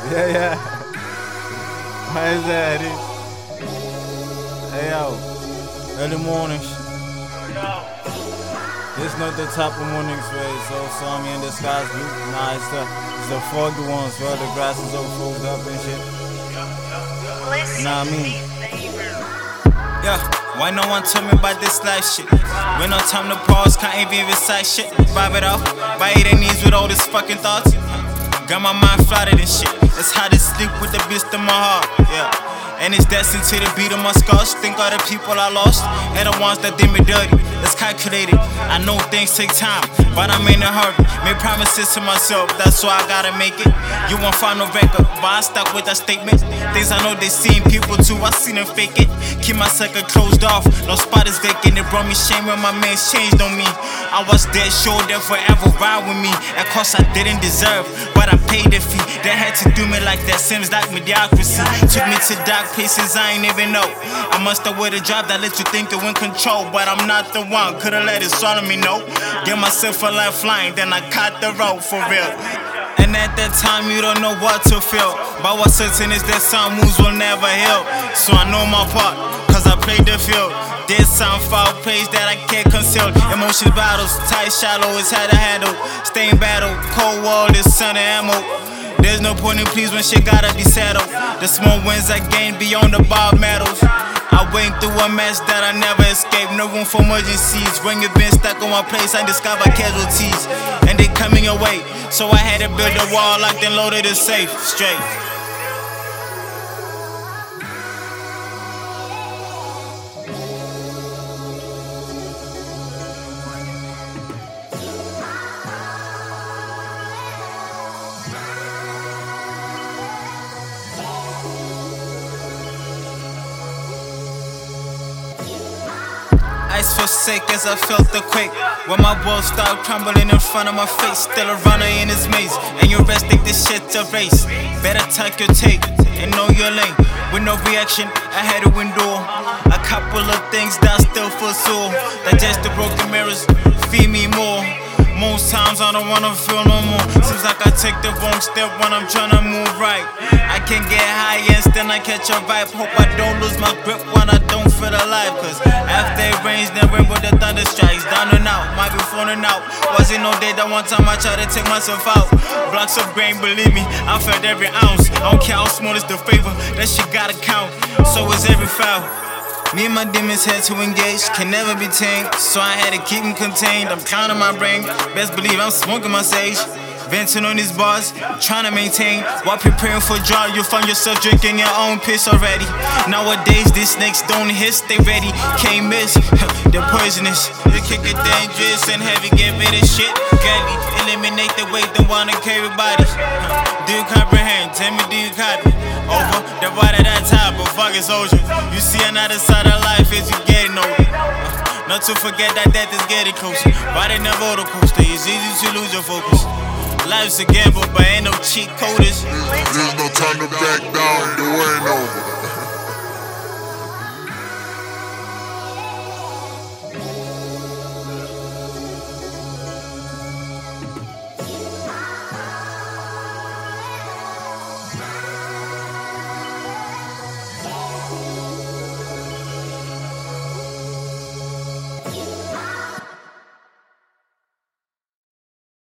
Yeah. Why is that? Hey yo, early mornings. It's not the top of mornings where it's all sunny and the sky's blue. Nah, it's the foggy ones where the grass is all frozen up and shit. Nah, I mean. Yeah, why no one told me about this life shit? When no time to pause, can't even recite shit. Vibe it off, by eating knees with all these fucking thoughts. Got my mind flooded and shit. It's hard to sleep with the beast in my heart, yeah. And it's destined to the beat of my scars. Think all the people I lost and the ones that did me dirty. It's calculated, I know things take time, but I'm in a hurry. Made promises to myself, that's why I gotta make it. You won't find no record, but I stuck with that statement. Things I know they seen people too, I seen them fake it. Keep my circle closed off, no spot is vacant. It brought me shame when my man's changed on me. I was dead sure they'll forever ride with me. Of course I didn't deserve, but I paid the fee. They had to do me like that, seems like mediocrity. Took me to dark places I ain't even know. I must have with a job that let you think you in control, but I'm not the one, could've let it swallow me, no. Give myself a lifeline, then I caught the road for real. And at that time you don't know what to feel, but what's certain is that some moves will never heal. So I know my part, cause I played the field. Did some foul plays that I can't conceal. Emotion battles, tight shallow, it's hard to handle. Stay in battle, cold world is center ammo. There's no point in please when shit gotta be settled. The small wins I gained beyond the bar medals. I went through a mess that I never escaped. No room for emergencies. When you've been stuck on one place, I discover casualties, and they coming your way. So I had to build a wall, locked and loaded it safe, straight. Ice felt sick as I felt the quake. When my world started crumbling in front of my face. Still a runner in his maze, and you rest think this shit's a race. Better tuck your tape and know your lane. With no reaction, I had a window. A couple of things that I still feel sore. Digest the broken mirrors, feed me more. Most times I don't wanna feel no more. Seems like I take the wrong step when I'm tryna move right. I can get high and then I catch a vibe. Hope I don't lose my grip when I don't feel alive. Cause after it rains, then rain with the thunder strikes. Down and out, might be falling out. Was it no day that one time I tried to take myself out? Blocks of grain, believe me, I felt every ounce. I don't care how small is the favor, that shit gotta count. So is every foul. Me and my demons had to engage, can never be tamed. So I had to keep them contained. I'm counting my brain, best believe I'm smoking my sage. Venting on these bars, trying to maintain. While preparing for drought, you'll find yourself drinking your own piss already. Nowadays, these snakes don't hiss, they ready. Can't miss, they're poisonous. They kick it dangerous and heavy, get rid of shit. Gully, eliminate the weight, don't wanna carry bodies. Do you comprehend? Tell me, do you copy? Over the water that top, but fuck it, soldier. You see another side of life as you getting older. Not to forget that death is getting closer. Riding a roller coaster, it's easy to lose your focus. Life's a gamble, but ain't no cheat coders. There's no time to back down, the war ain't over.